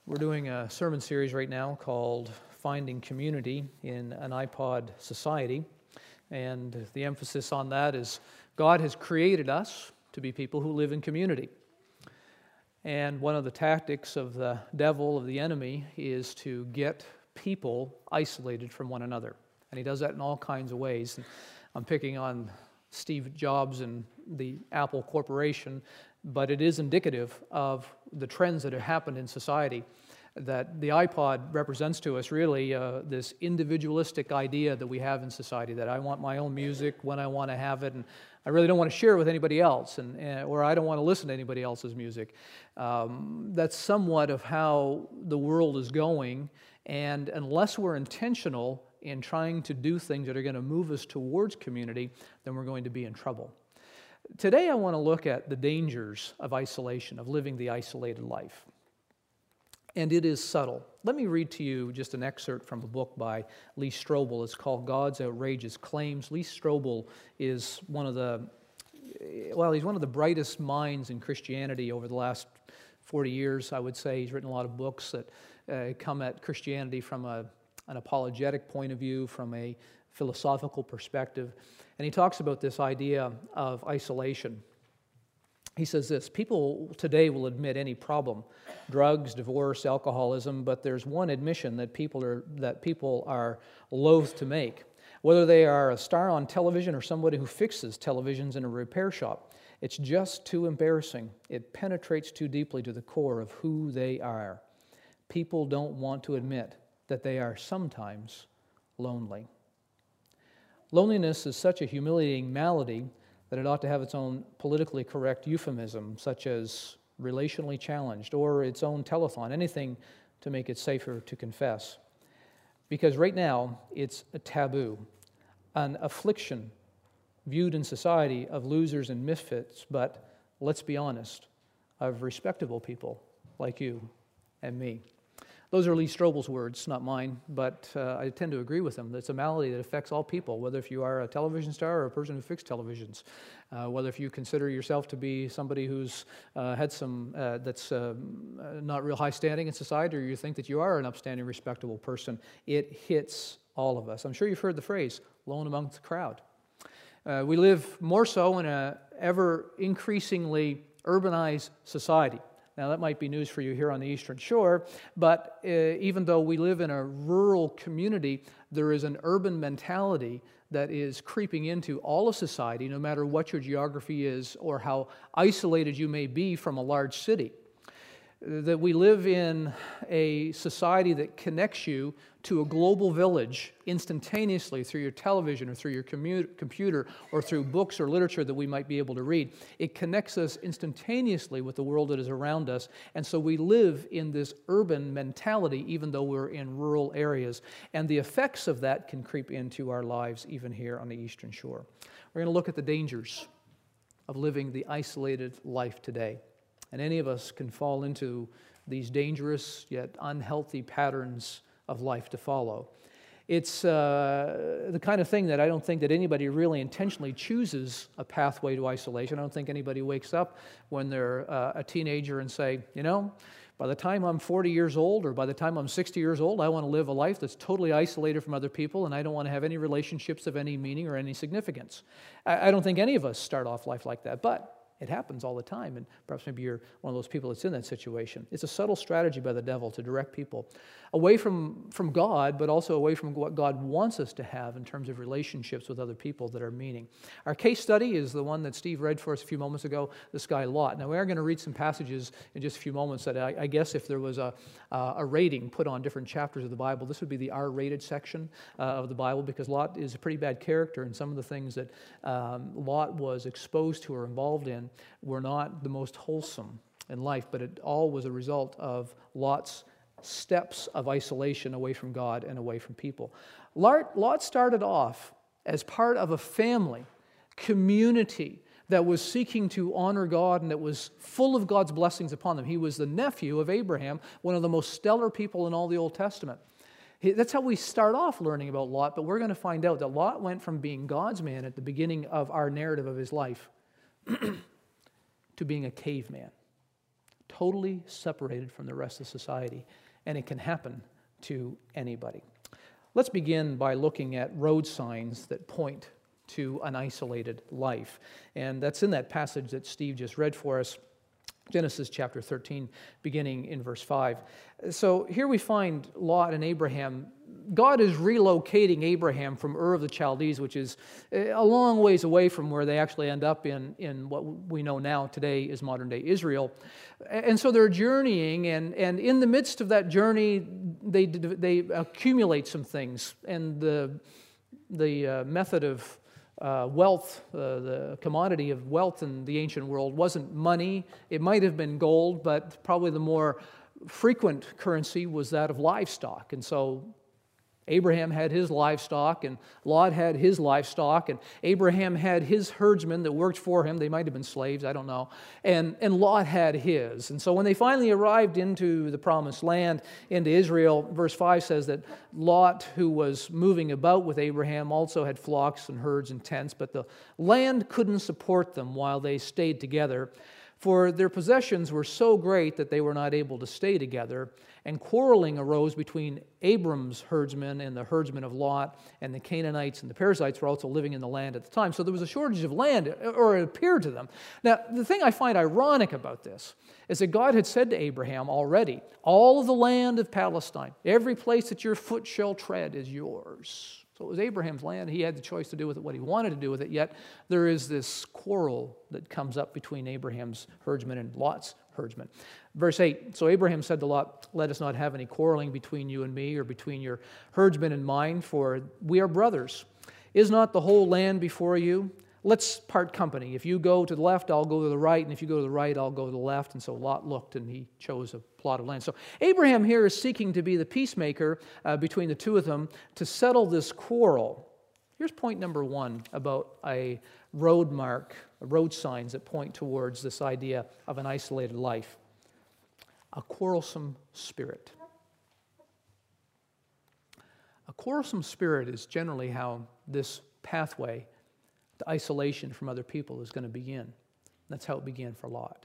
We're doing a sermon series right now called Finding Community in an iPod Society. And the emphasis on that is God has created us to be people who live in community. And one of the tactics of the devil, of the enemy, is to get people isolated from one another. And he does that in all kinds of ways. And I'm picking on Steve Jobs and the Apple Corporation, but it is indicative of the trends that have happened in society, that the iPod represents to us really this individualistic idea that we have in society, that I want my own music when I want to have it, and I really don't want to share it with anybody else, or I don't want to listen to anybody else's music. That's somewhat of how the world is going, and unless we're intentional in trying to do things that are going to move us towards community, then we're going to be in trouble. Today I want to look at the dangers of isolation, of living the isolated life. And it is subtle. Let me read to you just an excerpt from a book by Lee Strobel. It's called God's Outrageous Claims. Lee Strobel is he's one of the brightest minds in Christianity over the last 40 years, I would say. He's written a lot of books that come at Christianity from an apologetic point of view, from a philosophical perspective. And he talks about this idea of isolation. He says this: people today will admit any problem, drugs, divorce, alcoholism, but there's one admission that people are loath to make. Whether they are a star on television or somebody who fixes televisions in a repair shop, it's just too embarrassing. It penetrates too deeply to the core of who they are. People don't want to admit that they are sometimes lonely. Loneliness is such a humiliating malady that it ought to have its own politically correct euphemism, such as relationally challenged, or its own telethon, anything to make it safer to confess. Because right now, it's a taboo, an affliction viewed in society of losers and misfits, but let's be honest, of respectable people like you and me. Those are Lee Strobel's words, not mine, but I tend to agree with him. It's a malady that affects all people, whether if you are a television star or a person who fixed televisions, whether if you consider yourself to be somebody who's had some, that's not real high standing in society, or you think that you are an upstanding, respectable person. It hits all of us. I'm sure you've heard the phrase, lone amongst the crowd. We live more so in an ever increasingly urbanized society. Now, that might be news for you here on the Eastern Shore, but even though we live in a rural community, there is an urban mentality that is creeping into all of society, no matter what your geography is or how isolated you may be from a large city. That we live in a society that connects you to a global village instantaneously through your television or through your computer or through books or literature that we might be able to read. It connects us instantaneously with the world that is around us, and so we live in this urban mentality even though we're in rural areas, and the effects of that can creep into our lives even here on the Eastern Shore. We're going to look at the dangers of living the isolated life today. And any of us can fall into these dangerous yet unhealthy patterns of life to follow. It's the kind of thing that I don't think that anybody really intentionally chooses a pathway to isolation. I don't think anybody wakes up when they're a teenager and say, you know, by the time I'm 40 years old or by the time I'm 60 years old, I want to live a life that's totally isolated from other people, and I don't want to have any relationships of any meaning or any significance. I don't think any of us start off life like that, but it happens all the time, and perhaps maybe you're one of those people that's in that situation. It's a subtle strategy by the devil to direct people away from God, but also away from what God wants us to have in terms of relationships with other people that are meaning. Our case study is the one that Steve read for us a few moments ago, this guy Lot. Now, we are going to read some passages in just a few moments that I guess if there was a rating put on different chapters of the Bible, this would be the R-rated section of the Bible, because Lot is a pretty bad character, and some of the things that Lot was exposed to or involved in were not the most wholesome in life, but it all was a result of Lot's steps of isolation away from God and away from people. Lot started off as part of a family, community that was seeking to honor God and that was full of God's blessings upon them. He was the nephew of Abraham, one of the most stellar people in all the Old Testament. That's how we start off learning about Lot, but we're going to find out that Lot went from being God's man at the beginning of our narrative of his life to being a caveman, totally separated from the rest of society, and it can happen to anybody. Let's begin by looking at road signs that point to an isolated life, and that's in that passage that Steve just read for us, Genesis chapter 13, beginning in verse 5. So here we find Lot and Abraham. God is relocating Abraham from Ur of the Chaldees, which is a long ways away from where they actually end up in what we know now today is modern-day Israel. And so they're journeying, and in the midst of that journey, they accumulate some things. And the method of wealth, the commodity of wealth in the ancient world wasn't money. It might have been gold, but probably the more frequent currency was that of livestock. And so Abraham had his livestock, and Lot had his livestock, and Abraham had his herdsmen that worked for him. They might have been slaves, I don't know. And Lot had his. And so when they finally arrived into the promised land, into Israel, verse 5 says that Lot, who was moving about with Abraham, also had flocks and herds and tents, but the land couldn't support them while they stayed together, for their possessions were so great that they were not able to stay together. And quarreling arose between Abram's herdsmen and the herdsmen of Lot, and the Canaanites and the Perizzites were also living in the land at the time. So there was a shortage of land, or it appeared to them. Now, the thing I find ironic about this is that God had said to Abraham already, all of the land of Palestine, every place that your foot shall tread is yours. So it was Abraham's land. He had the choice to do with it what he wanted to do with it, yet there is this quarrel that comes up between Abraham's herdsmen and Lot's herdsmen. Verse 8, so Abraham said to Lot, let us not have any quarreling between you and me, or between your herdsmen and mine, for we are brothers. Is not the whole land before you? Let's part company. If you go to the left, I'll go to the right, and if you go to the right, I'll go to the left. And so Lot looked, and he chose a plot of land. So Abraham here is seeking to be the peacemaker between the two of them to settle this quarrel. Here's point number one about a road mark, road signs that point towards this idea of an isolated life. A quarrelsome spirit. A quarrelsome spirit is generally how this pathway to isolation from other people is going to begin. That's how it began for Lot.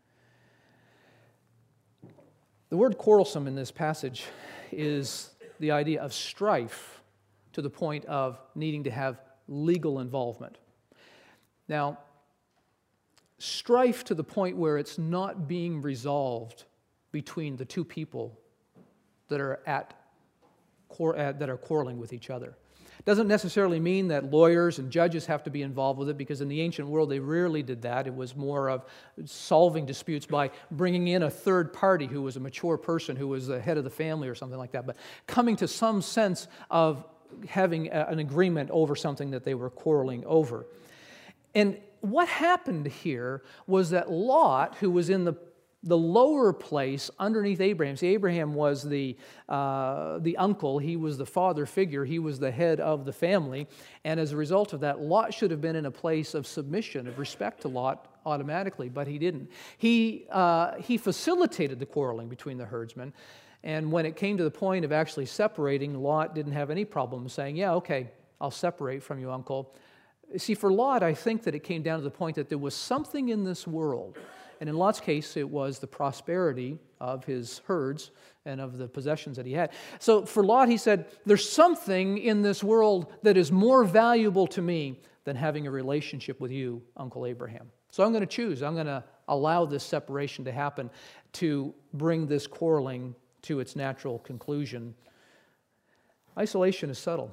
The word quarrelsome in this passage is the idea of strife to the point of needing to have legal involvement. Now, strife to the point where it's not being resolved between the two people that are quarreling with each other. Doesn't necessarily mean that lawyers and judges have to be involved with it, because in the ancient world they rarely did that. It was more of solving disputes by bringing in a third party who was a mature person, who was the head of the family or something like that, but coming to some sense of having an agreement over something that they were quarreling over. And what happened here was that Lot, who was in the lower place underneath Abraham. See, Abraham was the uncle. He was the father figure. He was the head of the family. And as a result of that, Lot should have been in a place of submission, of respect to Lot automatically, but he didn't. He facilitated the quarreling between the herdsmen. And when it came to the point of actually separating, Lot didn't have any problem saying, yeah, okay, I'll separate from you, uncle. See, for Lot, I think that it came down to the point that there was something in this world. And in Lot's case, it was the prosperity of his herds and of the possessions that he had. So for Lot, he said, there's something in this world that is more valuable to me than having a relationship with you, Uncle Abraham. So I'm going to choose. I'm going to allow this separation to happen to bring this quarreling to its natural conclusion. Isolation is subtle.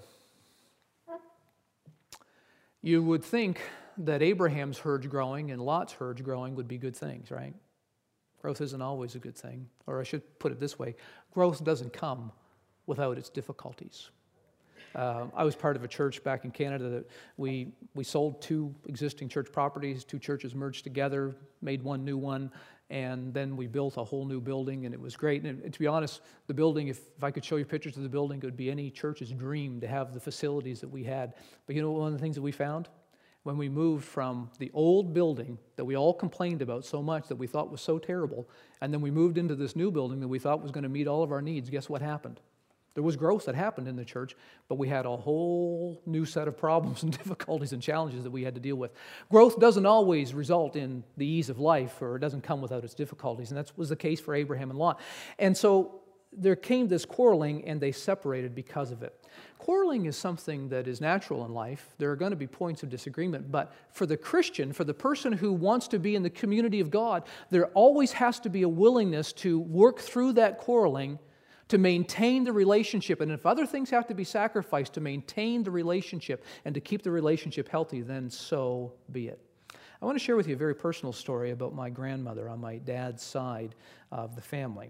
You would think that Abraham's herds growing and Lot's herds growing would be good things, right? Growth isn't always a good thing. Or I should put it this way, growth doesn't come without its difficulties. I was part of a church back in Canada that we sold 2 existing church properties, 2 churches merged together, made one new one, and then we built a whole new building, and it was great. And to be honest, the building, if I could show you pictures of the building, it would be any church's dream to have the facilities that we had. But you know one of the things that we found? When we moved from the old building that we all complained about so much, that we thought was so terrible, and then we moved into this new building that we thought was going to meet all of our needs, guess what happened? There was growth that happened in the church, but we had a whole new set of problems and difficulties and challenges that we had to deal with. Growth doesn't always result in the ease of life, or it doesn't come without its difficulties, and that was the case for Abraham and Lot. And so there came this quarreling, and they separated because of it. Quarreling is something that is natural in life. There are going to be points of disagreement, but for the Christian, for the person who wants to be in the community of God, there always has to be a willingness to work through that quarreling to maintain the relationship. And if other things have to be sacrificed to maintain the relationship and to keep the relationship healthy, then so be it. I want to share with you a very personal story about my grandmother on my dad's side of the family.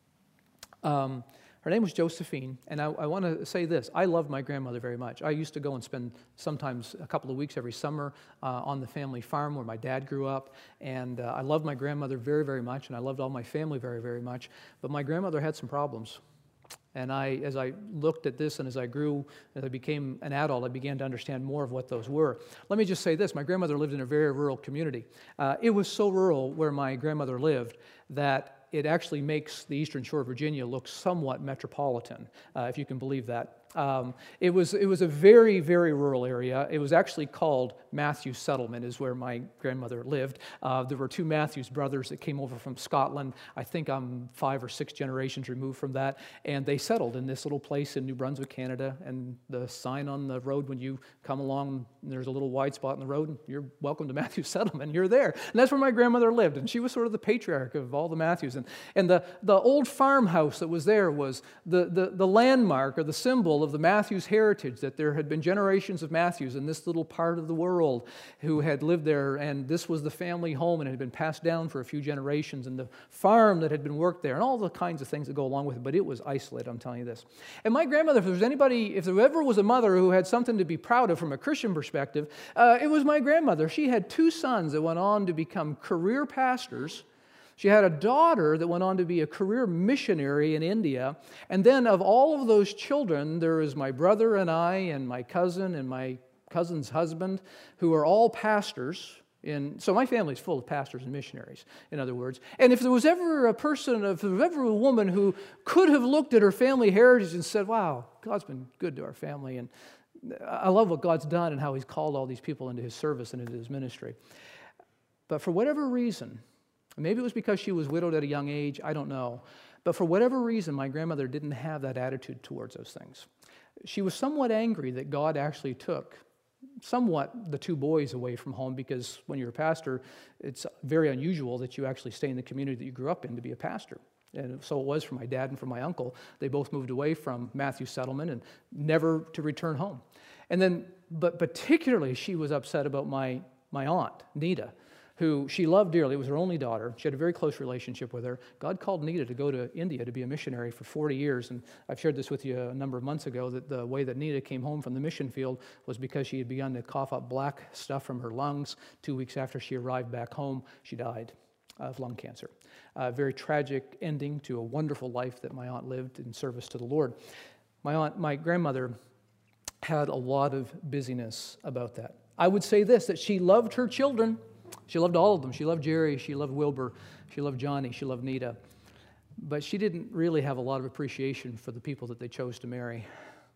Her name was Josephine, and I want to say this. I loved my grandmother very much. I used to go and spend sometimes a couple of weeks every summer on the family farm where my dad grew up, and I loved my grandmother very, very much, and I loved all my family very, very much, but my grandmother had some problems. And as I looked at this and as I grew, as I became an adult, I began to understand more of what those were. Let me just say this. My grandmother lived in a very rural community. It was so rural where my grandmother lived that it actually makes the Eastern Shore of Virginia look somewhat metropolitan, if you can believe that. It was a very, very rural area. It was actually called Matthews Settlement, is where my grandmother lived. There were two Matthews brothers that came over from Scotland. I think I'm 5 or 6 generations removed from that, and they settled in this little place in New Brunswick, Canada. And the sign on the road when you come along, there's a little wide spot in the road, and you're welcome to Matthews Settlement. You're there, and that's where my grandmother lived. And she was sort of the patriarch of all the Matthews. And the old farmhouse that was there was the landmark or the symbol of the Matthews heritage, that there had been generations of Matthews in this little part of the world who had lived there, and this was the family home, and it had been passed down for a few generations, and the farm that had been worked there, and all the kinds of things that go along with it. But it was isolated, I'm telling you this. And my grandmother, if there ever was a mother who had something to be proud of from a Christian perspective, it was my grandmother. She had 2 sons that went on to become career pastors. She had a daughter that went on to be a career missionary in India. And then of all of those children, there is my brother and I and my cousin and my cousin's husband, who are all pastors. So my family's full of pastors and missionaries, in other words. And if there was ever a person, if there was ever a woman who could have looked at her family heritage and said, wow, God's been good to our family, and I love what God's done and how He's called all these people into His service and into His ministry. But for whatever reason, maybe it was because she was widowed at a young age, I don't know. But for whatever reason, my grandmother didn't have that attitude towards those things. She was somewhat angry that God actually took somewhat the 2 boys away from home, because when you're a pastor, it's very unusual that you actually stay in the community that you grew up in to be a pastor. And so it was for my dad and for my uncle. They both moved away from Matthews Settlement and never to return home. And then, but particularly, she was upset about my aunt, Nita, who she loved dearly. It was her only daughter. She had a very close relationship with her. God called Nita to go to India to be a missionary for 40 years. And I've shared this with you a number of months ago, that the way that Nita came home from the mission field was because she had begun to cough up black stuff from her lungs. 2 weeks after she arrived back home, she died of lung cancer. A very tragic ending to a wonderful life that my aunt lived in service to the Lord. My grandmother had a lot of busyness about that. I would say this, that she loved her children. She loved all of them. She loved Jerry, she loved Wilbur, she loved Johnny, she loved Nita. But she didn't really have a lot of appreciation for the people that they chose to marry.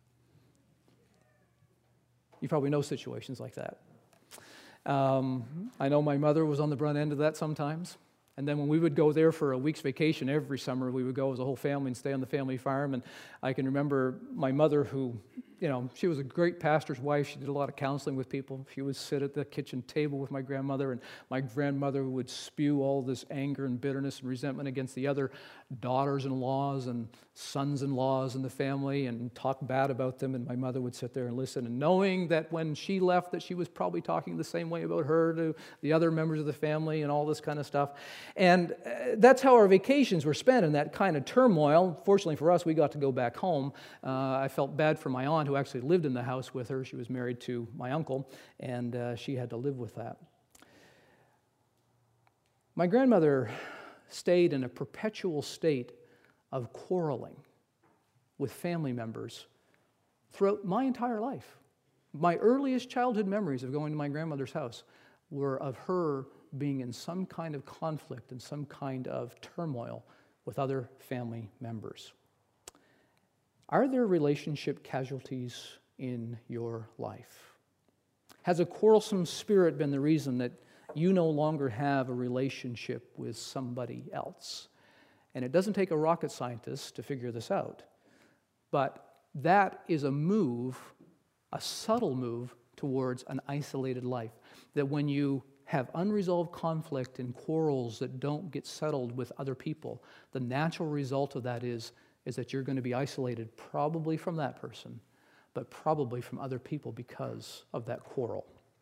You probably know situations like that. I know my mother was on the brunt end of that sometimes. And then when we would go there for a week's vacation every summer, we would go as a whole family and stay on the family farm. And I can remember my mother, who, she was a great pastor's wife. She did a lot of counseling with people. She would sit at the kitchen table with my grandmother, and my grandmother would spew all this anger and bitterness and resentment against the other daughters-in-laws and sons-in-laws in the family and talk bad about them. And my mother would sit there and listen. And knowing that when she left, that she was probably talking the same way about her to the other members of the family and all this kind of stuff. And that's how our vacations were spent, in that kind of turmoil. Fortunately for us, we got to go back home. I felt bad for my aunt, who actually lived in the house with her. She was married to my uncle, and she had to live with that. My grandmother stayed in a perpetual state of quarreling with family members throughout my entire life. My earliest childhood memories of going to my grandmother's house were of her being in some kind of conflict and some kind of turmoil with other family members. Are there relationship casualties in your life? Has a quarrelsome spirit been the reason that you no longer have a relationship with somebody else? And it doesn't take a rocket scientist to figure this out, but that is a move, a subtle move towards an isolated life. That when you have unresolved conflict and quarrels that don't get settled with other people, the natural result of that is that you're going to be isolated, probably from that person, but probably from other people because of that quarrel.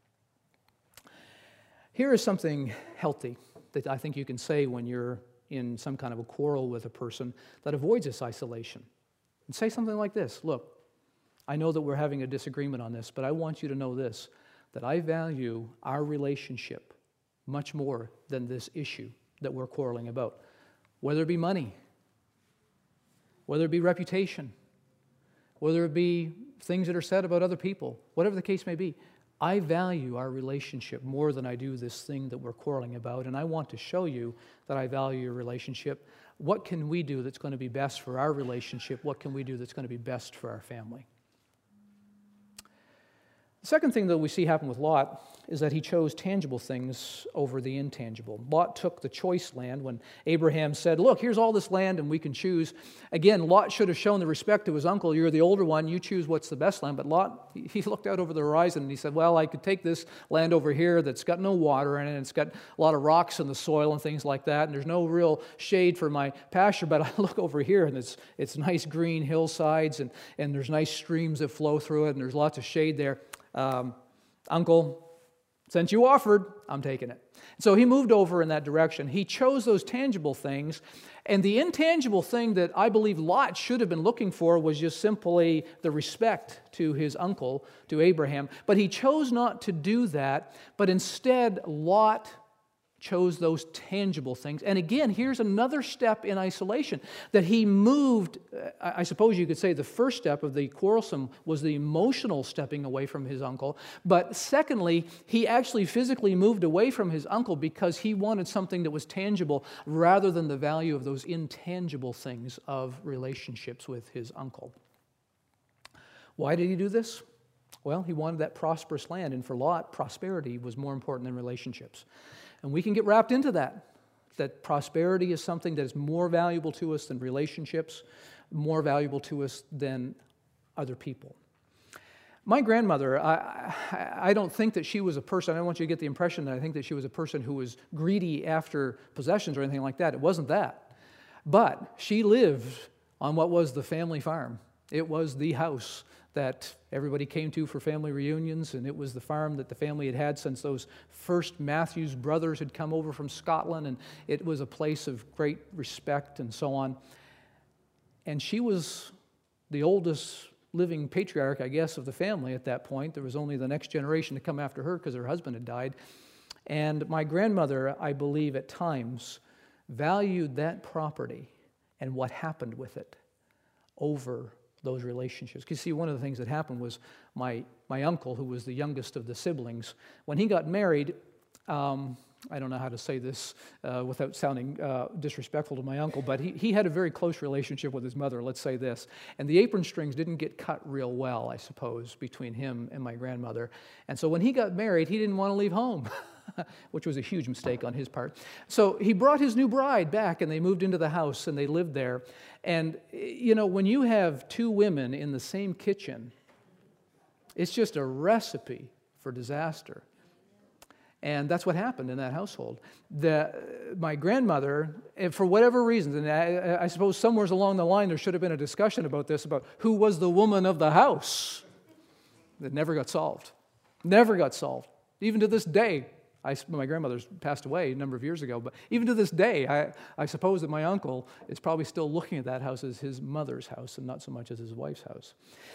Here is something healthy that I think you can say when you're in some kind of a quarrel with a person that avoids this isolation. And say something like this: look, I know that we're having a disagreement on this, but I want you to know this, that I value our relationship much more than this issue that we're quarreling about. Whether it be money, whether it be reputation, whether it be things that are said about other people, whatever the case may be, I value our relationship more than I do this thing that we're quarreling about, and I want to show you that I value your relationship. What can we do that's going to be best for our relationship? What can we do that's going to be best for our family? The second thing that we see happen with Lot is that he chose tangible things over the intangible. Lot took the choice land when Abraham said, look, here's all this land and we can choose. Again, Lot should have shown the respect to his uncle. You're the older one, you choose what's the best land. But Lot, he looked out over the horizon and he said, well, I could take this land over here that's got no water in it, and it's got a lot of rocks in the soil and things like that, and there's no real shade for my pasture, but I look over here and it's nice green hillsides and there's nice streams that flow through it and there's lots of shade there. Uncle, since you offered, I'm taking it. So he moved over in that direction. He chose those tangible things, and the intangible thing that I believe Lot should have been looking for was just simply the respect to his uncle, to Abraham. But he chose not to do that, but instead Lot chose those tangible things. And again, here's another step in isolation, that he moved. I suppose you could say the first step of the quarrelsome was the emotional stepping away from his uncle. But secondly, he actually physically moved away from his uncle because he wanted something that was tangible rather than the value of those intangible things of relationships with his uncle. Why did he do this? Well, he wanted that prosperous land, and for Lot, prosperity was more important than relationships. And we can get wrapped into that prosperity is something that is more valuable to us than relationships, more valuable to us than other people. My grandmother, I don't think that she was a person, I don't want you to get the impression that I think that she was a person who was greedy after possessions or anything like that. It wasn't that. But she lived on what was the family farm. It was the house that everybody came to for family reunions, and it was the farm that the family had had since those first Matthews brothers had come over from Scotland, and it was a place of great respect and so on. And she was the oldest living patriarch, I guess, of the family at that point. There was only the next generation to come after her because her husband had died. And my grandmother, I believe at times, valued that property and what happened with it over those relationships. Because see, one of the things that happened was my uncle, who was the youngest of the siblings, when he got married, I don't know how to say this without sounding disrespectful to my uncle, but he had a very close relationship with his mother, let's say this. And the apron strings didn't get cut real well, I suppose, between him and my grandmother. And so when he got married, he didn't want to leave home, which was a huge mistake on his part. So he brought his new bride back, and they moved into the house, and they lived there. And, you know, when you have two women in the same kitchen, it's just a recipe for disaster. And that's what happened in that household. My grandmother, for whatever reasons, and I suppose somewhere along the line there should have been a discussion about this, about who was the woman of the house. That never got solved. Never got solved. Even to this day. My grandmother's passed away a number of years ago, but even to this day, I suppose that my uncle is probably still looking at that house as his mother's house and not so much as his wife's house.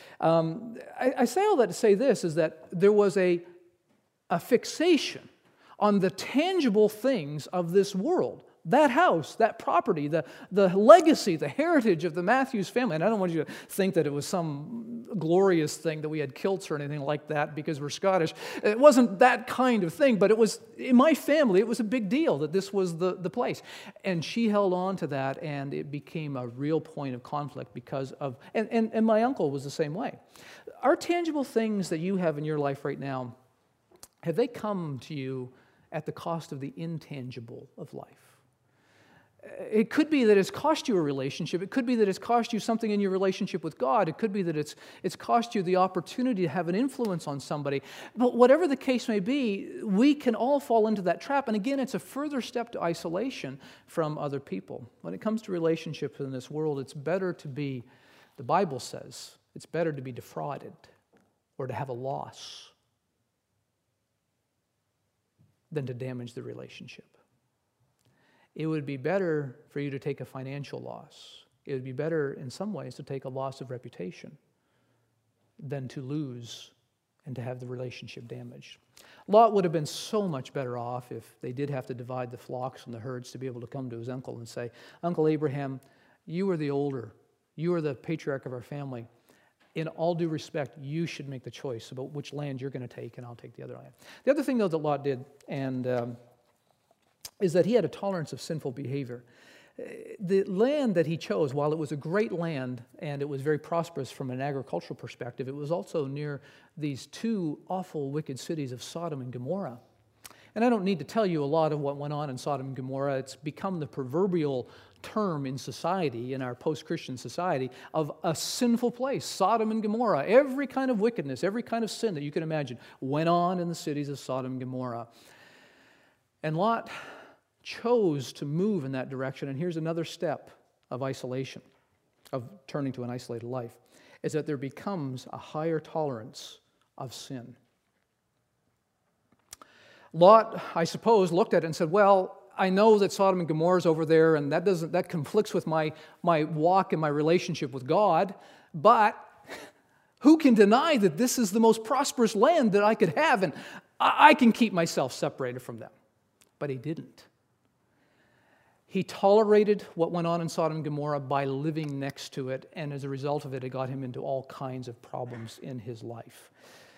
I say all that to say this, is that there was a fixation on the tangible things of this world. that house, that property, the legacy, the heritage of the Matthews family. And I don't want you to think that it was some glorious thing that we had kilts or anything like that because we're Scottish. It wasn't that kind of thing, but it was, in my family, it was a big deal that this was the place. And she held on to that, and it became a real point of conflict because of, and my uncle was the same way. Our tangible things that you have in your life right now, have they come to you at the cost of the intangible of life? It could be that it's cost you a relationship. It could be that it's cost you something in your relationship with God. It could be that it's cost you the opportunity to have an influence on somebody. But whatever the case may be, we can all fall into that trap. And again, it's a further step to isolation from other people. When it comes to relationships in this world, it's better to be, the Bible says, it's better to be defrauded or to have a loss than to damage the relationship. It would be better for you to take a financial loss. It would be better in some ways to take a loss of reputation than to lose and to have the relationship damaged. Lot would have been so much better off if they did have to divide the flocks from the herds to be able to come to his uncle and say, Uncle Abraham, you are the older. You are the patriarch of our family. In all due respect, you should make the choice about which land you're going to take, and I'll take the other land. The other thing, though, that Lot did, and is that he had a tolerance of sinful behavior. The land that he chose, while it was a great land and it was very prosperous from an agricultural perspective, it was also near these two awful, wicked cities of Sodom and Gomorrah. And I don't need to tell you a lot of what went on in Sodom and Gomorrah. It's become the proverbial term in society, in our post-Christian society, of a sinful place. Sodom and Gomorrah, every kind of wickedness, every kind of sin that you can imagine went on in the cities of Sodom and Gomorrah. And Lot chose to move in that direction, and here's another step of isolation, of turning to an isolated life, is that there becomes a higher tolerance of sin. Lot, I suppose, looked at it and said, well, I know that Sodom and Gomorrah is over there, and that conflicts with my walk and my relationship with God, but who can deny that this is the most prosperous land that I could have, and I can keep myself separated from them? But he didn't. He tolerated what went on in Sodom and Gomorrah by living next to it, and as a result of it, it got him into all kinds of problems in his life.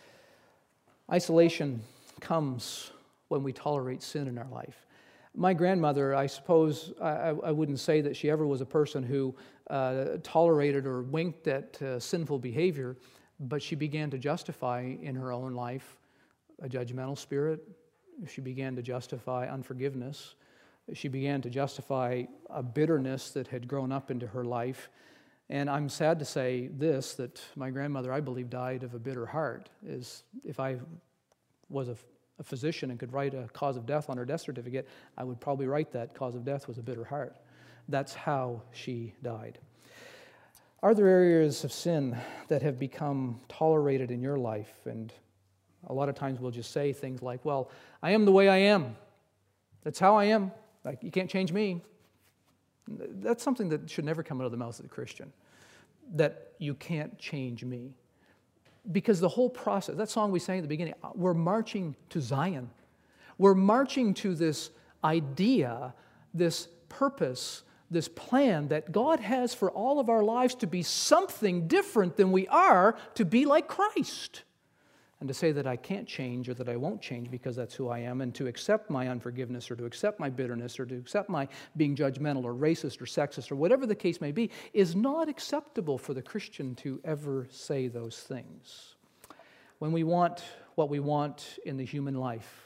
Isolation comes when we tolerate sin in our life. My grandmother, I suppose, I wouldn't say that she ever was a person who tolerated or winked at sinful behavior, but she began to justify in her own life a judgmental spirit. She began to justify unforgiveness. She began to justify a bitterness that had grown up into her life. And I'm sad to say this, that my grandmother, I believe, died of a bitter heart. If I was a physician and could write a cause of death on her death certificate, I would probably write that cause of death was a bitter heart. That's how she died. Are there areas of sin that have become tolerated in your life? And a lot of times we'll just say things like, well, I am the way I am. That's how I am. Like, you can't change me. That's something that should never come out of the mouth of a Christian, that you can't change me. Because the whole process, that song we sang at the beginning, we're marching to Zion. We're marching to this idea, this purpose, this plan that God has for all of our lives to be something different than we are, to be like Christ. And to say that I can't change or that I won't change because that's who I am, and to accept my unforgiveness or to accept my bitterness or to accept my being judgmental or racist or sexist or whatever the case may be, is not acceptable for the Christian to ever say those things. When we want what we want in the human life,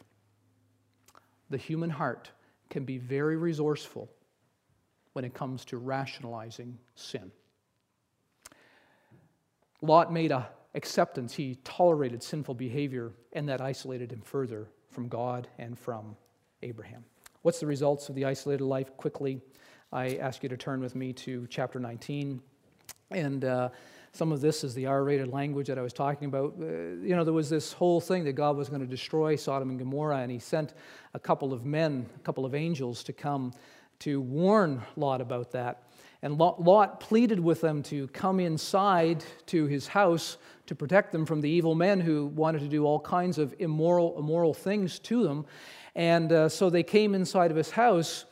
the human heart can be very resourceful when it comes to rationalizing sin. Lot made a acceptance. He tolerated sinful behavior, and that isolated him further from God and from Abraham. What's the results of the isolated life? Quickly, I ask you to turn with me to chapter 19. And some of this is the R-rated language that I was talking about. There was this whole thing that God was going to destroy Sodom and Gomorrah, and he sent a couple of men, a couple of angels to come to warn Lot about that. And Lot pleaded with them to come inside to his house to protect them from the evil men who wanted to do all kinds of immoral things to them. And so they came inside of his house,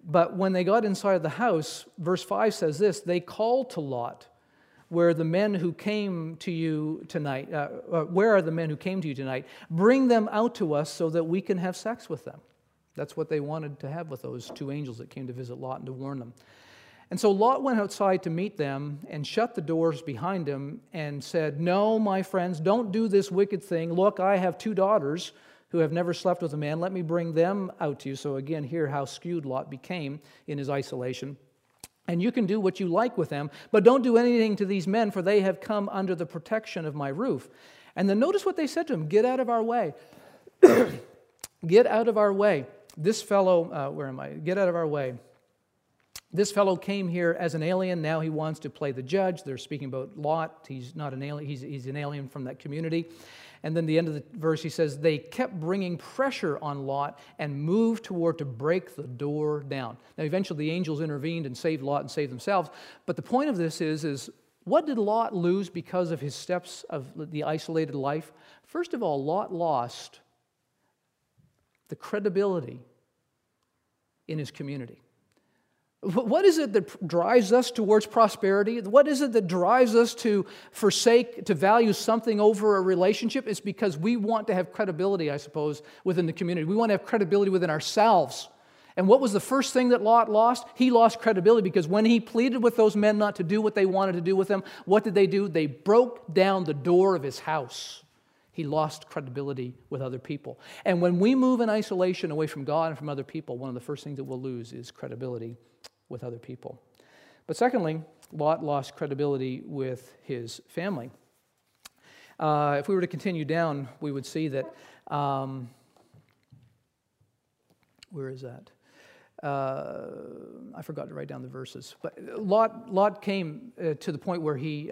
But when they got inside the house, verse 5 says this, they called to Lot, where are the men who came to you tonight? Where are the men who came to you tonight? Bring them out to us so that we can have sex with them. That's what they wanted to have with those two angels that came to visit Lot and to warn them. And so Lot went outside to meet them and shut the doors behind him and said, no, my friends, don't do this wicked thing. Look, I have 2 daughters who have never slept with a man. Let me bring them out to you. So again, hear how skewed Lot became in his isolation. And you can do what you like with them, but don't do anything to these men, for they have come under the protection of my roof. And then notice what they said to him, get out of our way. Get out of our way. This fellow, where am I? Get out of our way. This fellow came here as an alien. Now he wants to play the judge. They're speaking about Lot. He's not an alien. He's an alien from that community. And then the end of the verse, he says, they kept bringing pressure on Lot and moved toward to break the door down. Now, eventually the angels intervened and saved Lot and saved themselves. But the point of this is what did Lot lose because of his steps of the isolated life? First of all, Lot lost the credibility in his community. What is it that drives us towards prosperity? What is it that drives us to forsake, to value something over a relationship? It's because we want to have credibility, I suppose, within the community. We want to have credibility within ourselves. And what was the first thing that Lot lost? He lost credibility because when he pleaded with those men not to do what they wanted to do with him, what did they do? They broke down the door of his house. He lost credibility with other people. And when we move in isolation away from God and from other people, one of the first things that we'll lose is credibility with other people. But secondly, Lot lost credibility with his family. If we were to continue down, we would see that, where is that? I forgot to write down the verses. But Lot came to the point where he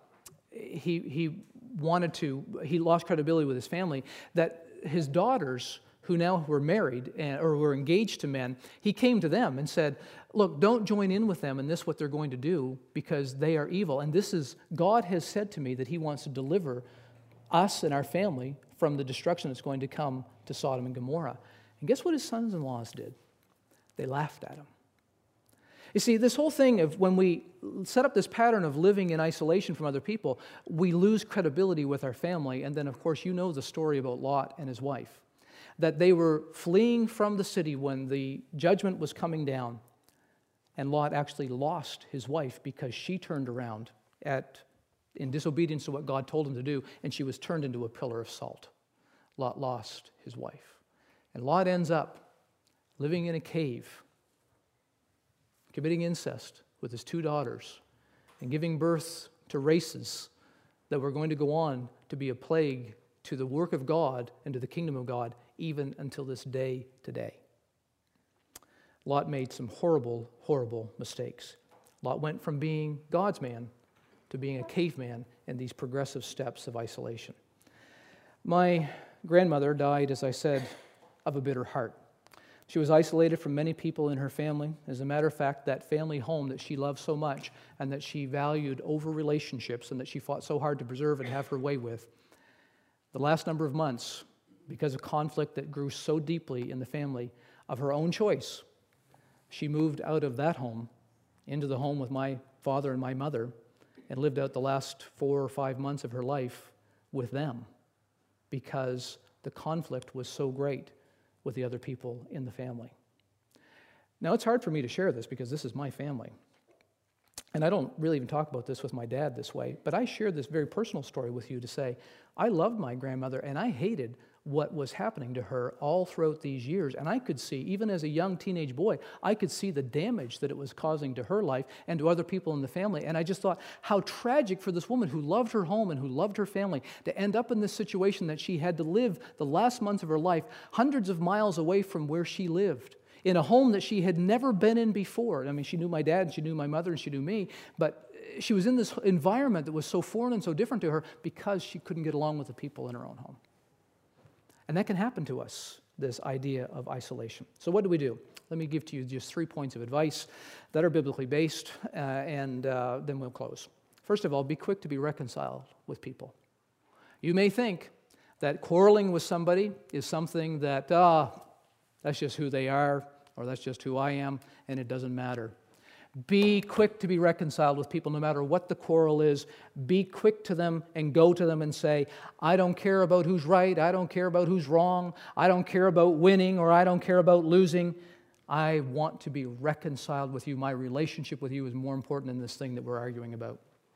lost credibility with his family, that his daughters, who now were married or were engaged to men, he came to them and said, look, don't join in with them in this, what they're going to do, because they are evil. And this is, God has said to me that he wants to deliver us and our family from the destruction that's going to come to Sodom and Gomorrah. And guess what his sons-in-laws did? They laughed at him. You see, this whole thing of when we set up this pattern of living in isolation from other people, we lose credibility with our family. And then, of course, you know the story about Lot and his wife, that they were fleeing from the city when the judgment was coming down. And Lot actually lost his wife because she turned around in disobedience to what God told him to do, and she was turned into a pillar of salt. Lot lost his wife. And Lot ends up living in a cave, committing incest with his 2 daughters, and giving birth to races that were going to go on to be a plague to the work of God and to the kingdom of God, even until this day today. Lot made some horrible, horrible mistakes. Lot went from being God's man to being a caveman in these progressive steps of isolation. My grandmother died, as I said, of a bitter heart. She was isolated from many people in her family. As a matter of fact, that family home that she loved so much and that she valued over relationships and that she fought so hard to preserve and have her way with, the last number of months, because of conflict that grew so deeply in the family, of her own choice, she moved out of that home into the home with my father and my mother and lived out the last 4 or 5 months of her life with them because the conflict was so great with the other people in the family. Now, it's hard for me to share this because this is my family. And I don't really even talk about this with my dad this way, but I share this very personal story with you to say, I loved my grandmother and I hated what was happening to her all throughout these years. And I could see, even as a young teenage boy, I could see the damage that it was causing to her life and to other people in the family. And I just thought, how tragic for this woman who loved her home and who loved her family to end up in this situation that she had to live the last months of her life hundreds of miles away from where she lived, in a home that she had never been in before. I mean, she knew my dad, and she knew my mother, and she knew me, but she was in this environment that was so foreign and so different to her because she couldn't get along with the people in her own home. And that can happen to us, this idea of isolation. So what do we do? Let me give to you just 3 points of advice that are biblically based, and then we'll close. First of all, be quick to be reconciled with people. You may think that quarreling with somebody is something that, that's just who they are, or that's just who I am, and it doesn't matter. Be quick to be reconciled with people no matter what the quarrel is. Be quick to them and go to them and say, I don't care about who's right, I don't care about who's wrong, I don't care about winning or I don't care about losing. I want to be reconciled with you. My relationship with you is more important than this thing that we're arguing about.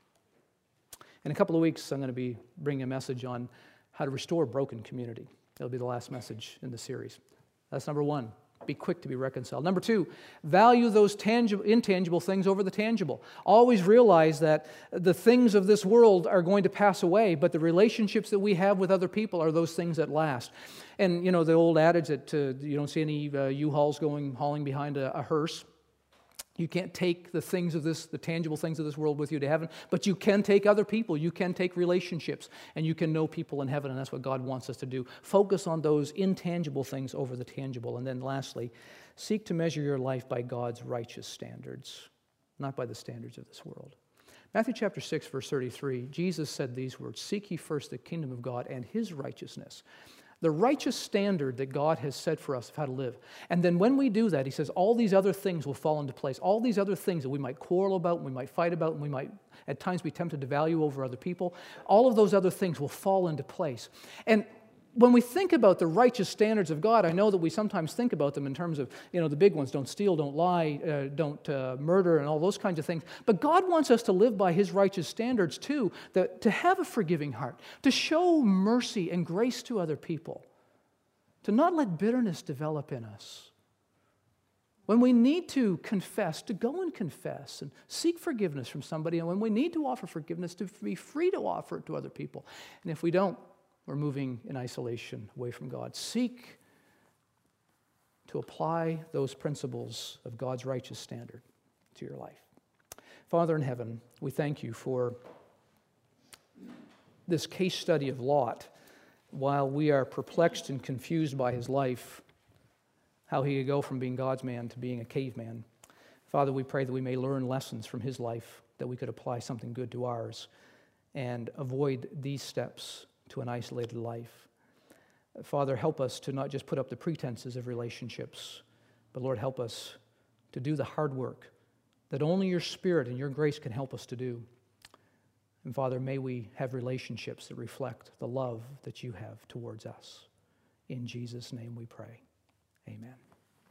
In a couple of weeks, I'm going to be bringing a message on how to restore broken community. It'll be the last message in the series. That's number one. Be quick to be reconciled. Number two, value those intangible things over the tangible. Always realize that the things of this world are going to pass away, but the relationships that we have with other people are those things that last. And, you know, the old adage that you don't see any U-Hauls hauling behind a hearse. You can't take the tangible things of this world with you to heaven, but you can take other people, you can take relationships, and you can know people in heaven, and that's what God wants us to do. Focus on those intangible things over the tangible. And then lastly, seek to measure your life by God's righteous standards, not by the standards of this world. Matthew chapter 6, verse 33, Jesus said these words, seek ye first the kingdom of God and His righteousness. The righteous standard that God has set for us of how to live. And then when we do that, He says, all these other things will fall into place. All these other things that we might quarrel about, and we might fight about, and we might at times be tempted to value over other people, all of those other things will fall into place. And when we think about the righteous standards of God, I know that we sometimes think about them in terms of, you know, the big ones, don't steal, don't lie, don't murder, and all those kinds of things. But God wants us to live by His righteous standards too, to have a forgiving heart, to show mercy and grace to other people, to not let bitterness develop in us. When we need to confess, to go and confess and seek forgiveness from somebody, and when we need to offer forgiveness, to be free to offer it to other people. And if we don't, we're moving in isolation away from God. Seek to apply those principles of God's righteous standard to your life. Father in heaven, we thank you for this case study of Lot. While we are perplexed and confused by his life, how he could go from being God's man to being a caveman. Father, we pray that we may learn lessons from his life, that we could apply something good to ours and avoid these steps to an isolated life. Father, help us to not just put up the pretenses of relationships, but Lord, help us to do the hard work that only your Spirit and your grace can help us to do. And Father, may we have relationships that reflect the love that you have towards us. In Jesus' name we pray. Amen.